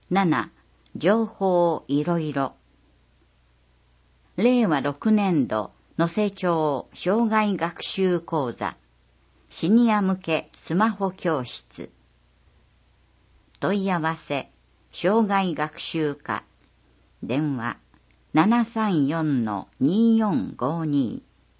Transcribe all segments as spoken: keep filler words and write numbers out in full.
なな、情報いろいろ。れいわろくねんど能勢町障害学習講座シニア向けスマホ教室。問い合わせ障害学習課電話 ななさんよんのによんごに。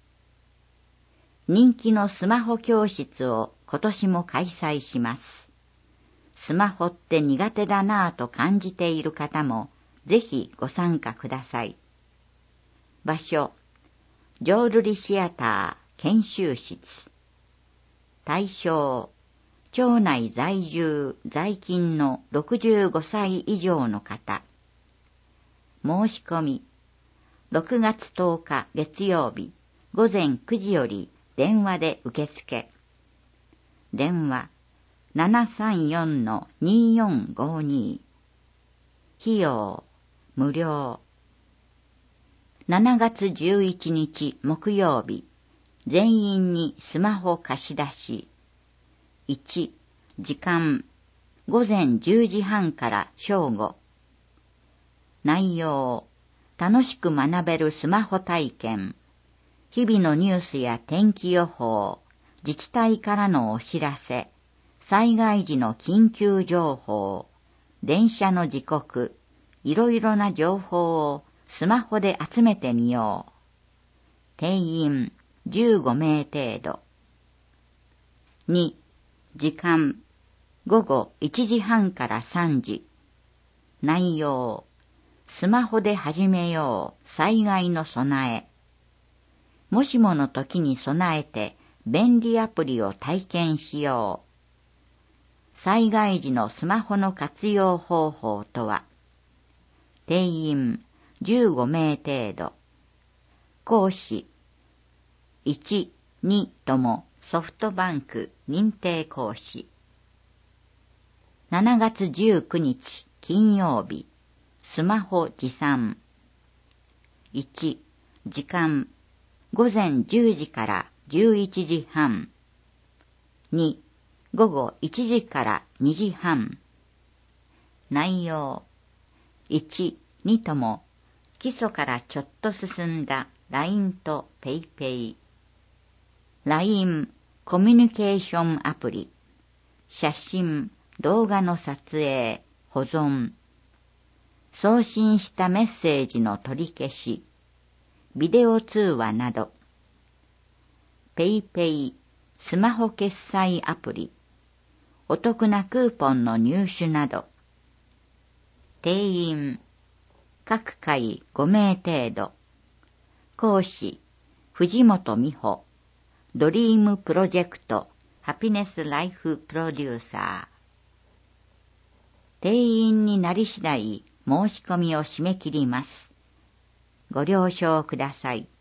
人気のスマホ教室を今年も開催します。スマホって苦手だなぁと感じている方もぜひご参加ください。場所、浄瑠璃シアター研修室。対象、町内在住在勤のろくじゅうごさい以上の方。申し込み、ろくがつとおか月曜日ごぜんくじより電話で受付。電話 ななさんよんのによんごに。費用無料。しちがつじゅういちにち木曜日、全員にスマホ貸し出し。いち、時間ごぜんじゅうじはんから正午。内容、楽しく学べるスマホ体験。日々のニュースや天気予報、自治体からのお知らせ、災害時の緊急情報、電車の時刻、いろいろな情報をスマホで集めてみよう。定員じゅうごめい程度。に、時間ごごいちじはんからさんじ。内容、スマホで始めよう災害の備え。もしもの時に備えて便利アプリを体験しよう。災害時のスマホの活用方法とは。定員じゅうごめい程度。講師いち、にともソフトバンク認定講師。しちがつじゅうくにち金曜日、スマホ持参。いち、時間ごぜんじゅうじからじゅういちじはん。に、ごごいちじからにじはん。内容いち、にとも基礎からちょっと進んだ ライン と ペイペイ。ライン コミュニケーションアプリ。写真、動画の撮影、保存。送信したメッセージの取り消し。ビデオ通話など。ペイペイ、スマホ決済アプリ。お得なクーポンの入手など。定員、各回ごめい程度。講師、藤本美穂。ドリームプロジェクト、ハピネスライフプロデューサー。定員になり次第、申し込みを締め切ります。ご了承ください。